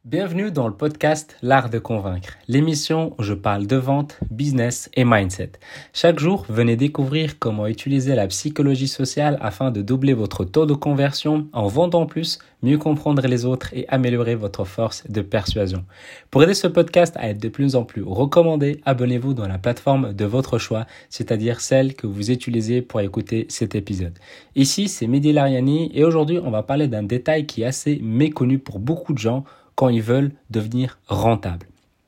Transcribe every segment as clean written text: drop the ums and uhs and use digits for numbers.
Bienvenue dans le podcast L'Art de Convaincre, l'émission où je parle de vente, business et mindset. Chaque jour, venez découvrir comment utiliser la psychologie sociale afin de doubler votre taux de conversion en vendant plus, mieux comprendre les autres et améliorer votre force de persuasion. Pour aider ce podcast à être de plus en plus recommandé, abonnez-vous dans la plateforme de votre choix, c'est-à-dire celle que vous utilisez pour écouter cet épisode. Ici, c'est Mehdi Lariani et aujourd'hui, on va parler d'un détail qui est assez méconnu pour beaucoup de gens quand ils veulent devenir rentables.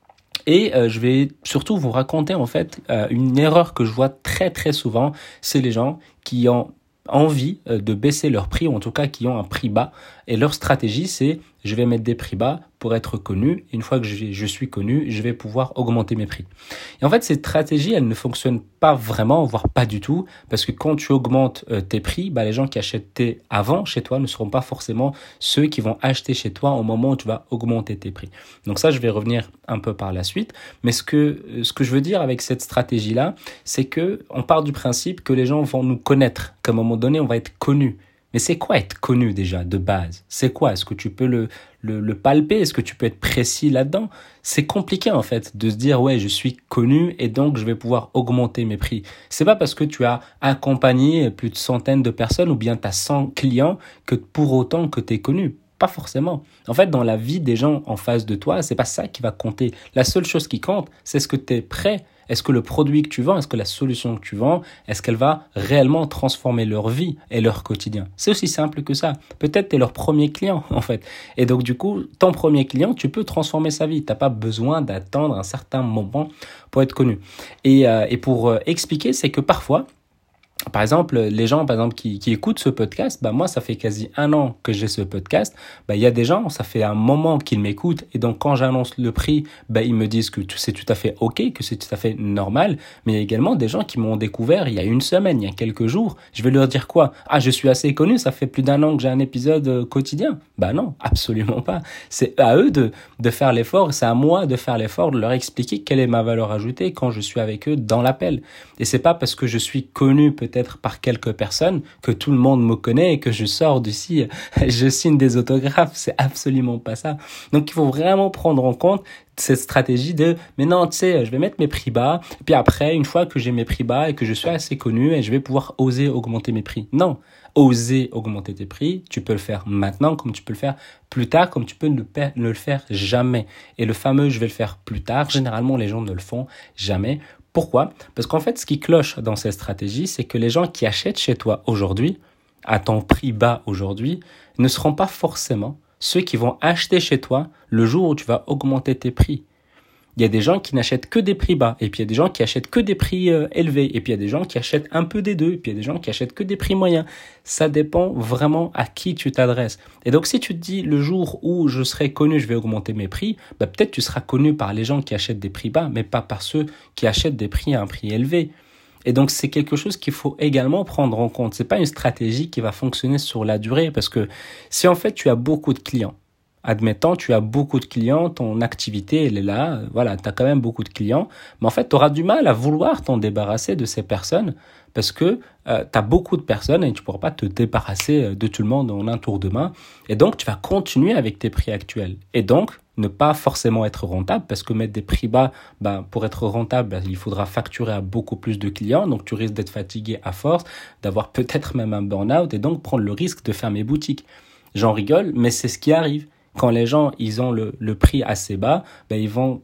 Et je vais surtout vous raconter en fait une erreur que je vois très très souvent, c'est les gens qui ont envie de baisser leur prix, ou en tout cas qui ont un prix bas. Et leur stratégie, c'est je vais mettre des prix bas pour être connu. Une fois que je suis connu, je vais pouvoir augmenter mes prix. Et en fait, cette stratégie, elle ne fonctionne pas vraiment, voire pas du tout, parce que quand tu augmentes tes prix, les gens qui achetaient avant chez toi ne seront pas forcément ceux qui vont acheter chez toi au moment où tu vas augmenter tes prix. Donc ça, je vais revenir un peu par la suite. Mais ce que je veux dire avec cette stratégie-là, c'est que on part du principe que les gens vont nous connaître, qu'à un moment donné, on va être connu. Mais c'est quoi être connu déjà de base? C'est quoi? Est-ce que tu peux le palper? Est-ce que tu peux être précis là-dedans? C'est compliqué en fait de se dire ouais, je suis connu et donc je vais pouvoir augmenter mes prix. C'est pas parce que tu as accompagné plus de centaines de personnes ou bien tu as 100 clients que pour autant que tu es connu. Pas forcément. En fait, dans la vie des gens en face de toi, c'est pas ça qui va compter. La seule chose qui compte, c'est ce que tu es prêt. Est-ce que le produit que tu vends, est-ce que la solution que tu vends, est-ce qu'elle va réellement transformer leur vie et leur quotidien? C'est aussi simple que ça. Peut-être tu es leur premier client, en fait. Et donc, du coup, ton premier client, tu peux transformer sa vie. Tu n'as pas besoin d'attendre un certain moment pour être connu. Et pour expliquer, c'est que parfois, par exemple, les gens qui écoutent ce podcast, moi, ça fait quasi 1 an que j'ai ce podcast. Il y a des gens, ça fait un moment qu'ils m'écoutent. Et donc, quand j'annonce le prix, ils me disent que c'est tout à fait OK, que c'est tout à fait normal. Mais il y a également des gens qui m'ont découvert il y a 1 semaine, il y a quelques jours. Je vais leur dire quoi? Ah, je suis assez connu, ça fait plus d'1 an que j'ai un épisode quotidien. Non, absolument pas. C'est à eux de faire l'effort. C'est à moi de faire l'effort de leur expliquer quelle est ma valeur ajoutée quand je suis avec eux dans l'appel. Et c'est pas parce que je suis connu peut-être par quelques personnes que tout le monde me connaît et que je sors d'ici, je signe des autographes. C'est absolument pas ça. Donc, il faut vraiment prendre en compte cette stratégie de mais non, tu sais, je vais mettre mes prix bas et puis après, une fois que j'ai mes prix bas et que je suis assez connu, et je vais pouvoir oser augmenter mes prix. Non, oser augmenter tes prix, tu peux le faire maintenant comme tu peux le faire plus tard, comme tu peux ne le faire jamais. Et le fameux je vais le faire plus tard, généralement les gens ne le font jamais. Pourquoi? Parce qu'en fait, ce qui cloche dans cette stratégie, c'est que les gens qui achètent chez toi aujourd'hui, à ton prix bas aujourd'hui, ne seront pas forcément ceux qui vont acheter chez toi le jour où tu vas augmenter tes prix. Il y a des gens qui n'achètent que des prix bas, et puis il y a des gens qui achètent que des prix élevés, et puis il y a des gens qui achètent un peu des deux, et puis il y a des gens qui achètent que des prix moyens. Ça dépend vraiment à qui tu t'adresses. Et donc si tu te dis le jour où je serai connu, je vais augmenter mes prix, peut-être tu seras connu par les gens qui achètent des prix bas, mais pas par ceux qui achètent des prix à un prix élevé. Et donc, c'est quelque chose qu'il faut également prendre en compte. C'est pas une stratégie qui va fonctionner sur la durée, parce que si en fait tu as beaucoup de clients, admettons, tu as beaucoup de clients, ton activité, elle est là, voilà, tu as quand même beaucoup de clients, mais en fait, tu auras du mal à vouloir t'en débarrasser de ces personnes parce que tu as beaucoup de personnes et tu ne pourras pas te débarrasser de tout le monde en un tour de main. Et donc, tu vas continuer avec tes prix actuels. Et donc, ne pas forcément être rentable parce que mettre des prix bas, pour être rentable, il faudra facturer à beaucoup plus de clients. Donc, tu risques d'être fatigué à force, d'avoir peut-être même un burn-out et donc prendre le risque de fermer boutique. J'en rigole, mais c'est ce qui arrive. Quand les gens ils ont le prix assez bas, ils vont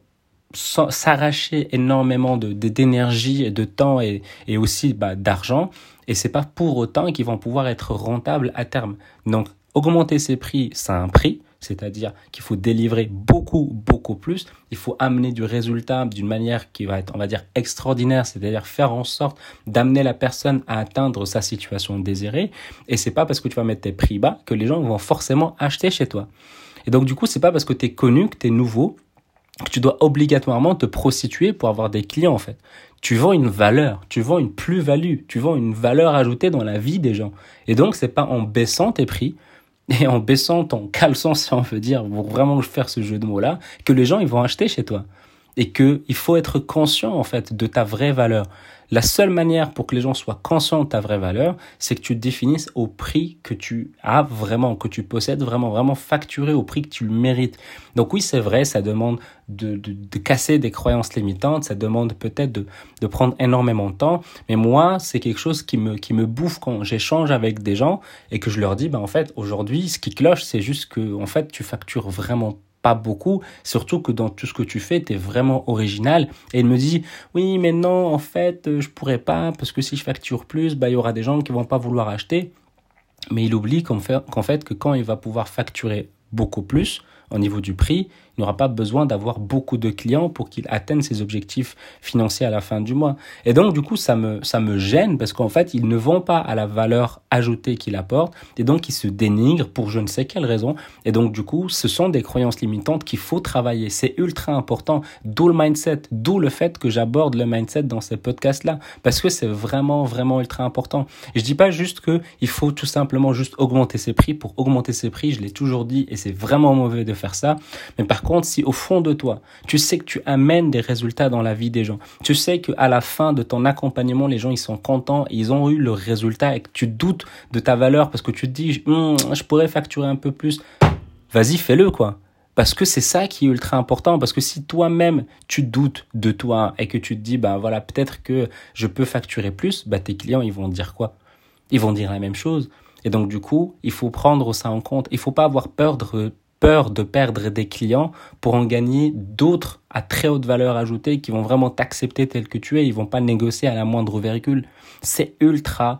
s'arracher énormément d'énergie et de temps et aussi d'argent. Et c'est pas pour autant qu'ils vont pouvoir être rentables à terme. Donc, augmenter ses prix, ça a un prix. C'est-à-dire qu'il faut délivrer beaucoup, beaucoup plus. Il faut amener du résultat d'une manière qui va être, on va dire, extraordinaire. C'est-à-dire faire en sorte d'amener la personne à atteindre sa situation désirée. Et c'est pas parce que tu vas mettre tes prix bas que les gens vont forcément acheter chez toi. Et donc, du coup, c'est pas parce que tu es connu, que tu es nouveau, que tu dois obligatoirement te prostituer pour avoir des clients, en fait. Tu vends une valeur, tu vends une plus-value, tu vends une valeur ajoutée dans la vie des gens. Et donc, c'est pas en baissant tes prix et en baissant ton caleçon, si on veut dire, pour vraiment faire ce jeu de mots-là, que les gens, ils vont acheter chez toi. Et qu'il faut être conscient, en fait, de ta vraie valeur. La seule manière pour que les gens soient conscients de ta vraie valeur, c'est que tu te définisses au prix que tu as vraiment, que tu possèdes vraiment facturé au prix que tu le mérites. Donc oui, c'est vrai, ça demande de casser des croyances limitantes, ça demande peut-être de prendre énormément de temps, mais moi, c'est quelque chose qui me bouffe quand j'échange avec des gens et que je leur dis, en fait, aujourd'hui, ce qui cloche, c'est juste que, en fait, tu factures vraiment pas beaucoup, surtout que dans tout ce que tu fais, tu es vraiment original. Et il me dit, oui, mais non, en fait, je pourrais pas, parce que si je facture plus, il y aura des gens qui vont pas vouloir acheter. Mais il oublie qu'en fait, que quand il va pouvoir facturer beaucoup plus, au niveau du prix, il n'aura pas besoin d'avoir beaucoup de clients pour qu'il atteigne ses objectifs financiers à la fin du mois. Et donc, du coup, ça me gêne parce qu'en fait, ils ne vont pas à la valeur ajoutée qu'il apporte et donc ils se dénigrent pour je ne sais quelle raison. Et donc, du coup, ce sont des croyances limitantes qu'il faut travailler. C'est ultra important. D'où le mindset, d'où le fait que j'aborde le mindset dans ces podcasts-là parce que c'est vraiment ultra important. Et je dis pas juste qu'il faut tout simplement juste augmenter ses prix pour augmenter ses prix. Je l'ai toujours dit et c'est vraiment mauvais de faire ça. Mais par contre, si au fond de toi, tu sais que tu amènes des résultats dans la vie des gens, tu sais qu'à la fin de ton accompagnement, les gens ils sont contents, ils ont eu le résultat et que tu doutes de ta valeur parce que tu te dis je pourrais facturer un peu plus, vas-y fais-le quoi. Parce que c'est ça qui est ultra important. Parce que si toi-même, tu doutes de toi et que tu te dis, peut-être que je peux facturer plus, tes clients, ils vont dire quoi? Ils vont dire la même chose. Et donc, du coup, il faut prendre ça en compte. Il faut pas avoir peur de perdre des clients pour en gagner d'autres à très haute valeur ajoutée qui vont vraiment t'accepter tel que tu es. Ils vont pas négocier à la moindre virgule. C'est ultra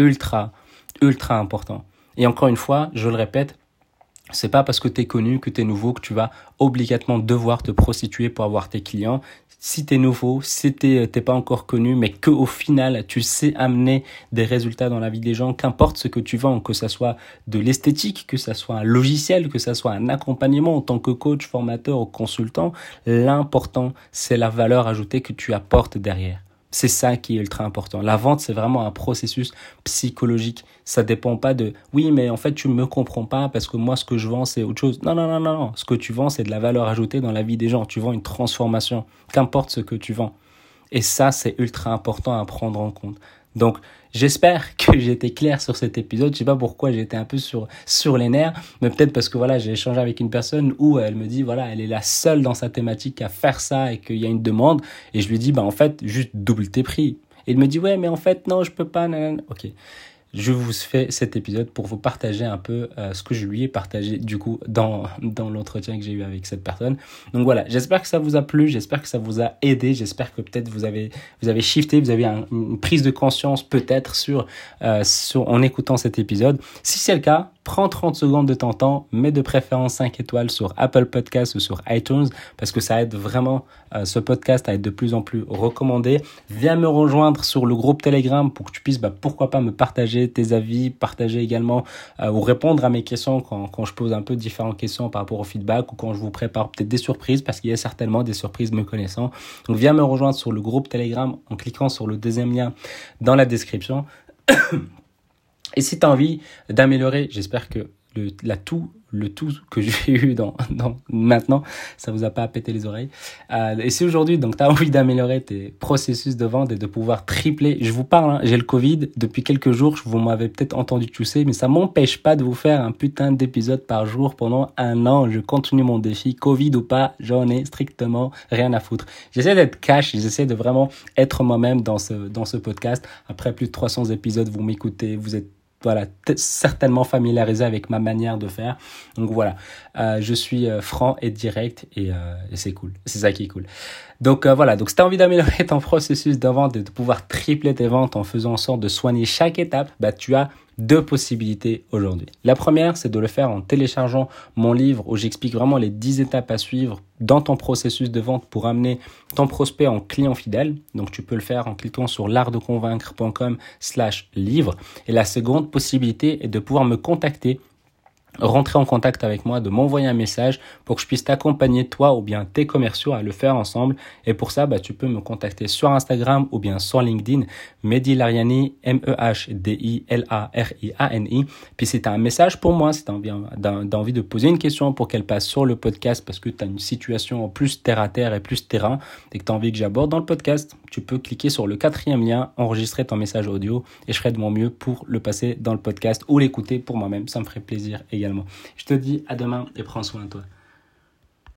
important. Et encore une fois, je le répète, c'est pas parce que tu es connu, que tu es nouveau, que tu vas obligatoirement devoir te prostituer pour avoir tes clients. Si tu es nouveau, si t'es pas encore connu, mais qu'au final, tu sais amener des résultats dans la vie des gens, qu'importe ce que tu vends, que ça soit de l'esthétique, que ça soit un logiciel, que ça soit un accompagnement en tant que coach, formateur ou consultant, l'important, c'est la valeur ajoutée que tu apportes derrière. C'est ça qui est ultra important. La vente, c'est vraiment un processus psychologique. Ça dépend pas de « oui, mais en fait, tu me comprends pas parce que moi, ce que je vends, c'est autre chose. » Non. Ce que tu vends, c'est de la valeur ajoutée dans la vie des gens. Tu vends une transformation, qu'importe ce que tu vends. Et ça, c'est ultra important à prendre en compte. Donc, j'espère que j'ai été clair sur cet épisode. Je sais pas pourquoi j'ai été un peu sur les nerfs, mais peut-être parce que j'ai échangé avec une personne où elle me dit elle est la seule dans sa thématique à faire ça et qu'il y a une demande. Et je lui dis en fait, juste double tes prix. Et il me dit ouais, mais en fait non, je peux pas. Nanana. Ok. Je vous fais cet épisode pour vous partager un peu ce que je lui ai partagé du coup dans l'entretien que j'ai eu avec cette personne. Donc voilà, j'espère que ça vous a plu, j'espère que ça vous a aidé, j'espère que peut-être vous avez shifté, vous avez une prise de conscience peut-être sur en écoutant cet épisode. Si c'est le cas, prends 30 secondes de ton temps, mets de préférence 5 étoiles sur Apple Podcasts ou sur iTunes parce que ça aide vraiment ce podcast à être de plus en plus recommandé. Viens me rejoindre sur le groupe Telegram pour que tu puisses pourquoi pas me partager tes avis, partager également ou répondre à mes questions quand je pose un peu différentes questions par rapport au feedback ou quand je vous prépare peut-être des surprises parce qu'il y a certainement des surprises me connaissant. Donc viens me rejoindre sur le groupe Telegram en cliquant sur le deuxième lien dans la description. Et si tu as envie d'améliorer, j'espère que le tout que j'ai eu dans maintenant, ça vous a pas pété les oreilles. Et si aujourd'hui, donc, tu as envie d'améliorer tes processus de vente et de pouvoir tripler, je vous parle, j'ai le Covid depuis quelques jours, vous m'avez peut-être entendu tousser, mais ça m'empêche pas de vous faire un putain d'épisode par jour pendant 1 an. Je continue mon défi, Covid ou pas, j'en ai strictement rien à foutre. J'essaie d'être cash, j'essaie de vraiment être moi-même dans ce podcast. Après plus de 300 épisodes, vous m'écoutez, vous êtes certainement familiarisé avec ma manière de faire. Donc voilà, je suis franc et direct et c'est cool. C'est ça qui est cool. Donc donc si tu as envie d'améliorer ton processus de vente et de pouvoir tripler tes ventes en faisant en sorte de soigner chaque étape, tu as 2 possibilités aujourd'hui. La première, c'est de le faire en téléchargeant mon livre où j'explique vraiment les 10 étapes à suivre dans ton processus de vente pour amener ton prospect en client fidèle. Donc, tu peux le faire en cliquant sur l'artdeconvaincre.com/livre. Et la seconde possibilité est de pouvoir me contacter rentrer en contact avec moi, de m'envoyer un message pour que je puisse t'accompagner toi ou bien tes commerciaux à le faire ensemble. Et pour ça, tu peux me contacter sur Instagram ou bien sur LinkedIn, Mehdi Lariani, Mehdilariani. Puis si tu as un message pour moi, si tu as envie de poser une question pour qu'elle passe sur le podcast parce que tu as une situation plus terre à terre et plus terrain et que tu as envie que j'aborde dans le podcast, tu peux cliquer sur le 4e lien, enregistrer ton message audio et je ferai de mon mieux pour le passer dans le podcast ou l'écouter pour moi-même. Ça me ferait plaisir également. Je te dis à demain et prends soin de toi.